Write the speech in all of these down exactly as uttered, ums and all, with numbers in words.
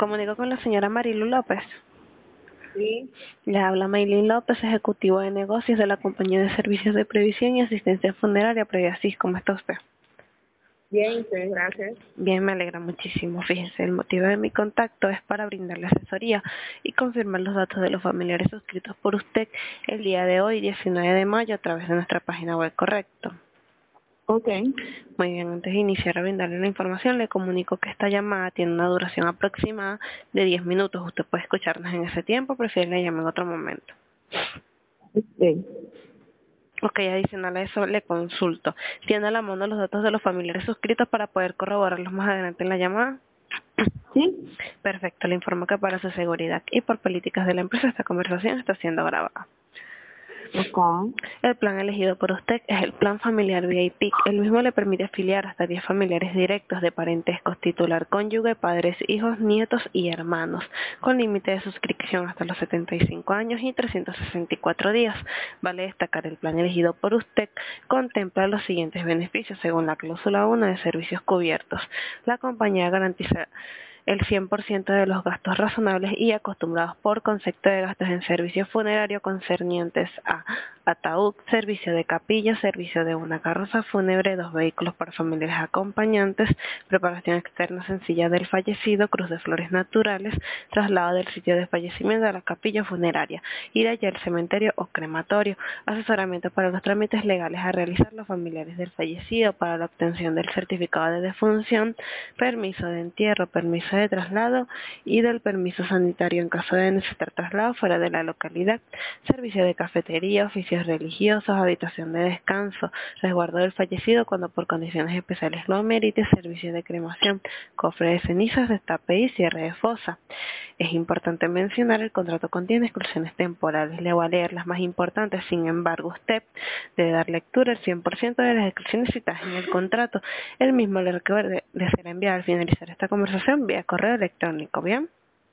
Comunico con la señora Marilu López. Sí, Le habla Maylin López, ejecutivo de negocios de la compañía de servicios de previsión y asistencia funeraria Previasis. ¿Cómo está usted? bien, sí, gracias. Bien, me alegra muchísimo. Fíjese, el motivo de mi contacto es para brindarle asesoría y confirmar los datos de los familiares suscritos por usted el día de hoy, diecinueve de mayo, a través de nuestra página web, ¿correcto? Ok, Muy bien, antes de iniciar a brindarle la información, le comunico que esta llamada tiene una duración aproximada de diez minutos. Usted puede escucharnos en ese tiempo, prefiere que le llame en otro momento. sí. Ok, adicional a eso le consulto. ¿Tiene a la mano los datos de los familiares suscritos para poder corroborarlos más adelante en la llamada? ¿Sí? Perfecto, le informo que para su seguridad y por políticas de la empresa esta conversación está siendo grabada. Ok. El plan elegido por usted es el plan familiar V I P. El mismo le permite afiliar hasta diez familiares directos de parentescos, titular, cónyuge, padres, hijos, nietos y hermanos, con límite de suscripción hasta los setenta y cinco años y trescientos sesenta y cuatro días. Vale destacar, el plan elegido por usted contempla los siguientes beneficios según la cláusula uno de servicios cubiertos. La compañía garantiza el cien por ciento de los gastos razonables y acostumbrados por concepto de gastos en servicio funerario concernientes a ataúd, servicio de capilla, servicio de una carroza fúnebre, dos vehículos para familiares acompañantes, preparación externa sencilla del fallecido, cruz de flores naturales, traslado del sitio de fallecimiento a la capilla funeraria y de allá al cementerio o crematorio, asesoramiento para los trámites legales a realizar los familiares del fallecido para la obtención del certificado de defunción, permiso de entierro, permiso de traslado y del permiso sanitario en caso de necesitar traslado fuera de la localidad, servicio de cafetería, oficios religiosos, habitación de descanso, resguardo del fallecido cuando por condiciones especiales lo amerite, servicio de cremación, cofre de cenizas, destape y cierre de fosa. Es importante mencionar, el contrato contiene exclusiones temporales. Le voy a leer las más importantes, sin embargo usted debe dar lectura al cien por ciento de las exclusiones citadas en el contrato. El mismo le recuerde de ser enviado al finalizar esta conversación vía correo electrónico, ¿bien?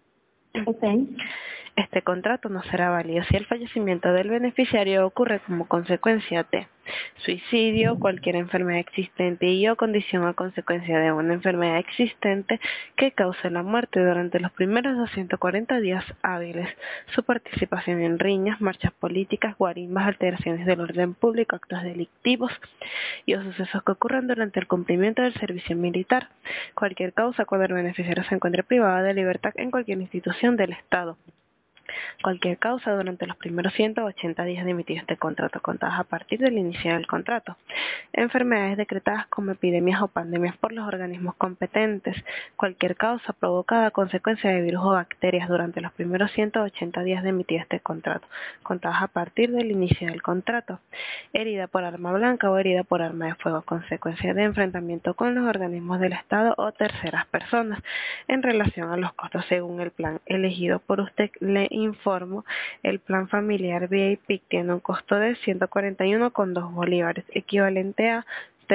Ok. Este contrato no será válido si el fallecimiento del beneficiario ocurre como consecuencia de suicidio, cualquier enfermedad existente y o condición a consecuencia de una enfermedad existente que cause la muerte durante los primeros doscientos cuarenta días hábiles, su participación en riñas, marchas políticas, guarimbas, alteraciones del orden público, actos delictivos y o sucesos que ocurran durante el cumplimiento del servicio militar, cualquier causa cuando el beneficiario se encuentre privado de libertad en cualquier institución del Estado. Cualquier causa durante los primeros ciento ochenta días de emitir este contrato, contadas a partir del inicio del contrato. Enfermedades decretadas como epidemias o pandemias por los organismos competentes. Cualquier causa provocada a consecuencia de virus o bacterias durante los primeros ciento ochenta días de emitir este contrato, contadas a partir del inicio del contrato. Herida por arma blanca o herida por arma de fuego, consecuencia de enfrentamiento con los organismos del Estado o terceras personas. En relación a los costos según el plan elegido por usted, le informo, el plan familiar V I P tiene un costo de ciento cuarenta y uno con dos bolívares, equivalente a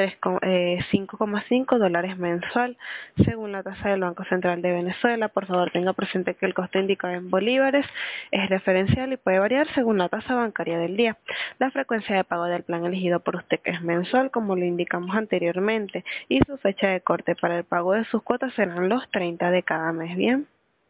cinco coma cinco dólares mensual, según la tasa del Banco Central de Venezuela. Por favor, tenga presente que el costo indicado en bolívares es referencial y puede variar según la tasa bancaria del día. La frecuencia de pago del plan elegido por usted es mensual, como lo indicamos anteriormente, y su fecha de corte para el pago de sus cuotas serán los treinta de cada mes. ¿Bien?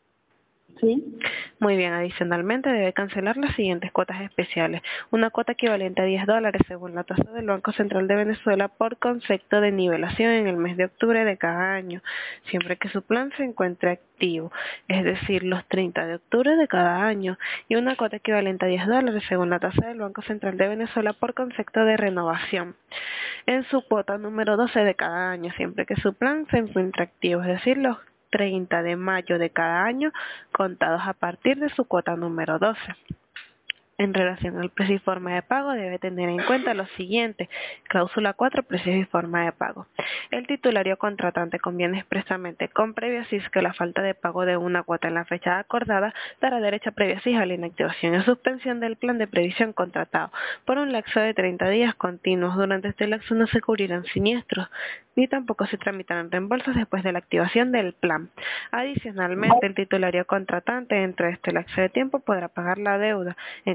¿Sí? Muy bien, adicionalmente debe cancelar las siguientes cuotas especiales. Una cuota equivalente a diez dólares según la tasa del Banco Central de Venezuela por concepto de nivelación en el mes de octubre de cada año, siempre que su plan se encuentre activo, es decir, los treinta de octubre de cada año, y una cuota equivalente a diez dólares según la tasa del Banco Central de Venezuela por concepto de renovación en su cuota número doce de cada año, siempre que su plan se encuentre activo, es decir, los treinta de mayo de cada año, contados a partir de su cuota número doce. En relación al precio y forma de pago, debe tener en cuenta lo siguiente. Cláusula cuatro, precios y forma de pago. El titulario contratante conviene expresamente con previo aviso que la falta de pago de una cuota en la fecha acordada dará derecho a previo aviso a la inactivación y suspensión del plan de previsión contratado por un lapso de treinta días continuos. Durante este lapso no se cubrirán siniestros, ni tampoco se tramitarán reembolsos después de la activación del plan. Adicionalmente, el titulario contratante dentro de este lapso de tiempo podrá pagar la deuda en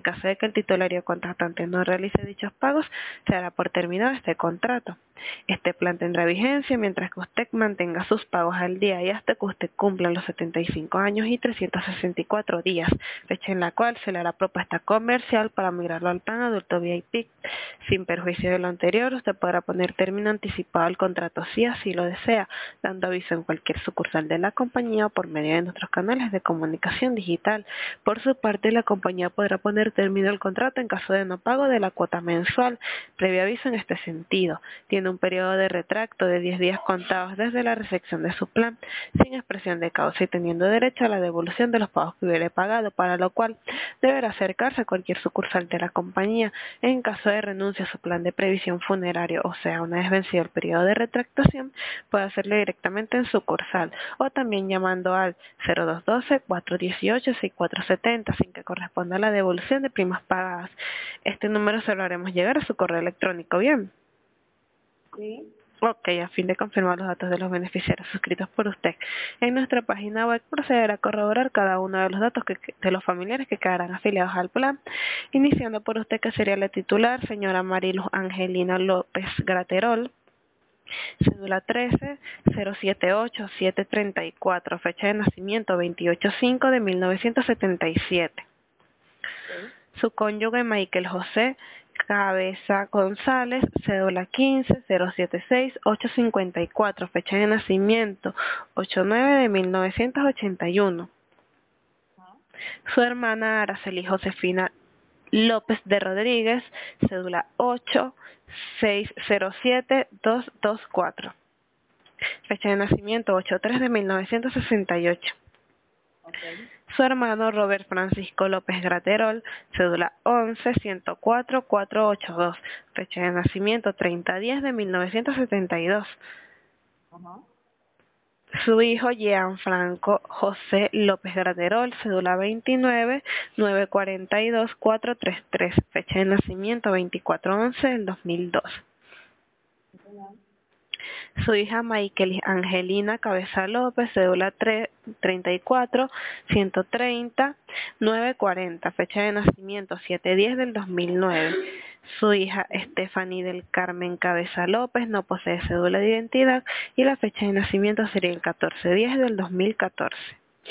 caso de que el titulario contratante no realice dichos pagos, se dará por terminado este contrato. Este plan tendrá vigencia mientras que usted mantenga sus pagos al día y hasta que usted cumpla los setenta y cinco años y trescientos sesenta y cuatro días, fecha en la cual se le hará propuesta comercial para migrarlo al plan adulto V I P. Sin perjuicio de lo anterior, usted podrá poner término anticipado al contrato si así lo desea, dando aviso en cualquier sucursal de la compañía o por medio de nuestros canales de comunicación digital. Por su parte, la compañía podrá poner término al contrato en caso de no pago de la cuota mensual, previo aviso en este sentido. Tiene un periodo de retracto de diez días contados desde la recepción de su plan, sin expresión de causa y teniendo derecho a la devolución de los pagos que hubiere pagado, para lo cual deberá acercarse a cualquier sucursal de la compañía. En caso de renuncia a su plan de previsión funerario, o sea, una vez vencido el periodo de retractación, puede hacerlo directamente en sucursal o también llamando al cero dos uno dos, cuatro uno ocho, seis cuatro siete cero sin que corresponda a la devolución de primas pagadas. Este número se lo haremos llegar a su correo electrónico, ¿bien? Sí. Ok, a fin de confirmar los datos de los beneficiarios suscritos por usted. En nuestra página web procederá a corroborar cada uno de los datos que, de los familiares que quedarán afiliados al plan, iniciando por usted, que sería la titular, señora Mariluz Angelina López Graterol, cédula trece cero setenta y ocho setecientos treinta y cuatro, fecha de nacimiento veintiocho cinco de mil novecientos setenta y siete. Sí. Su cónyuge Michael José Cabeza González, cédula quince cero setenta y seis ochocientos cincuenta y cuatro, fecha de nacimiento ocho nueve de mil novecientos ochenta y uno. Su hermana Araceli Josefina López de Rodríguez, cédula ocho seis cero siete dos dos cuatro, fecha de nacimiento ocho tres de mil novecientos sesenta y ocho. Okay. Su hermano Robert Francisco López Graterol, cédula once ciento cuatro cuatrocientos ochenta y dos, fecha de nacimiento treinta diez de mil novecientos setenta y dos. Ajá. Su hijo Gianfranco José López Graterol, cédula veintinueve nueve cuarenta y dos cuatrocientos treinta y tres, fecha de nacimiento veinticuatro once del dos mil dos. Su hija Michael Angelina Cabeza López, cédula treinta y cuatro ciento treinta novecientos cuarenta, fecha de nacimiento siete diez del dos mil nueve. Su hija Stephanie del Carmen Cabeza López no posee cédula de identidad y la fecha de nacimiento sería el catorce diez del dos mil catorce.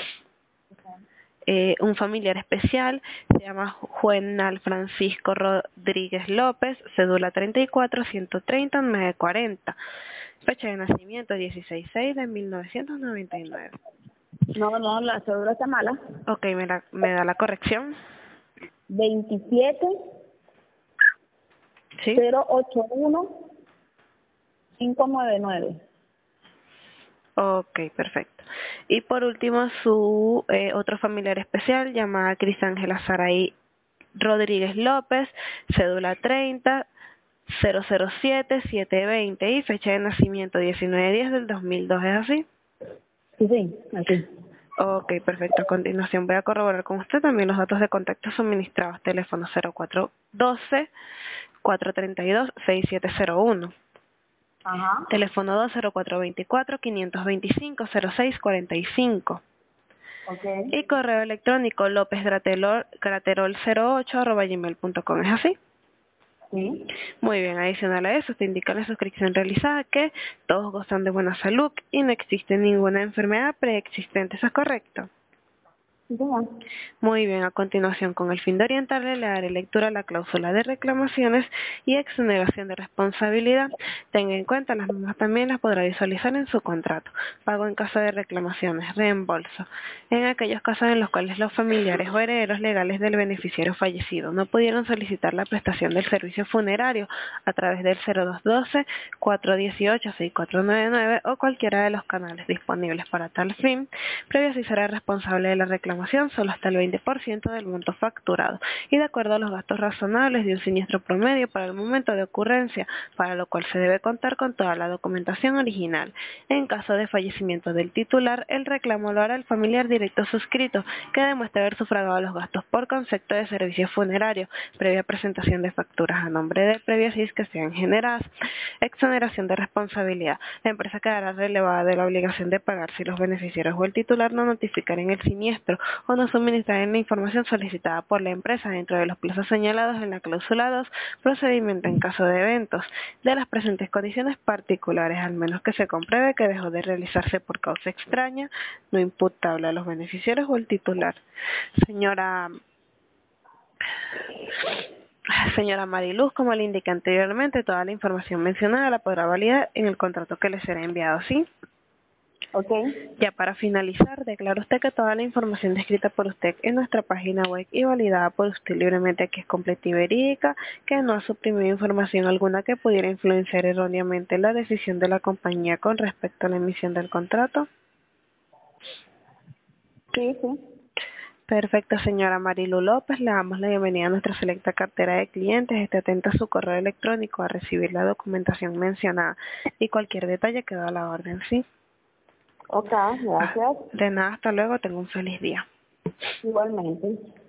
Eh, un familiar especial se llama Juvenal Francisco Rodríguez López, cédula treinta y cuatro ciento treinta novecientos cuarenta, fecha de nacimiento dieciséis seis de mil novecientos noventa y nueve. No, no, la cédula está mala. Ok, me, la, me da la corrección. veintisiete ¿Sí? cero ochenta y uno quinientos noventa y nueve. Ok, perfecto. Y por último, su eh, otro familiar especial, llamada Crisángela Saraí Rodríguez López, cédula treinta cero cero siete setecientos veinte y fecha de nacimiento diecinueve diez del dos mil dos, ¿es así? Sí, sí, así. Ok, perfecto. A continuación voy a corroborar con usted también los datos de contacto suministrados. Teléfono cero cuatro doce cuatro tres dos seis siete cero uno. Ajá. Teléfono dos cero cuatro veinticuatro quinientos veinticinco cero seis cuarenta y cinco. Okay. Y correo electrónico lopezgraterol cero ocho arroba gmail punto com, ¿es así? Sí. Muy bien, adicional a eso, te indica la suscripción realizada que todos gozan de buena salud y no existe ninguna enfermedad preexistente, ¿eso es correcto? Sí, señor. Muy bien, a continuación, con el fin de orientarle, le daré lectura a la cláusula de reclamaciones y exoneración de responsabilidad. Tenga en cuenta, las mismas también las podrá visualizar en su contrato. Pago en caso de reclamaciones, reembolso. En aquellos casos en los cuales los familiares o herederos legales del beneficiario fallecido no pudieron solicitar la prestación del servicio funerario a través del cero dos doce cuatro dieciocho seis cuatro nueve nueve o cualquiera de los canales disponibles para tal fin, previo si será responsable de la reclamación solo hasta el veinte por ciento del monto facturado y de acuerdo a los gastos razonables de un siniestro promedio para el momento de ocurrencia, para lo cual se debe contar con toda la documentación original. En caso de fallecimiento del titular, el reclamo lo hará el familiar directo suscrito que demuestre haber sufragado los gastos por concepto de servicio funerario, previa presentación de facturas a nombre de previa C I S que sean generadas. Exoneración de responsabilidad. La empresa quedará relevada de la obligación de pagar si los beneficiarios o el titular no notificaren el siniestro o no suministrar la información solicitada por la empresa dentro de los plazos señalados en la cláusula dos, procedimiento en caso de eventos de las presentes condiciones particulares, al menos que se compruebe que dejó de realizarse por causa extraña, no imputable a los beneficiarios o el titular. Señora Señora Mariluz, como le indiqué anteriormente, toda la información mencionada la podrá validar en el contrato que le será enviado, ¿sí? Ok. Ya para finalizar, declara usted que toda la información descrita por usted en nuestra página web y validada por usted libremente que es completa y verídica, que no ha suprimido información alguna que pudiera influenciar erróneamente la decisión de la compañía con respecto a la emisión del contrato. Sí, sí. Perfecto, señora Marilu López, le damos la bienvenida a nuestra selecta cartera de clientes. Esté atenta a su correo electrónico a recibir la documentación mencionada y cualquier detalle queda a la orden, ¿sí? Ok, gracias. De nada, hasta luego, tengo un feliz día. Igualmente.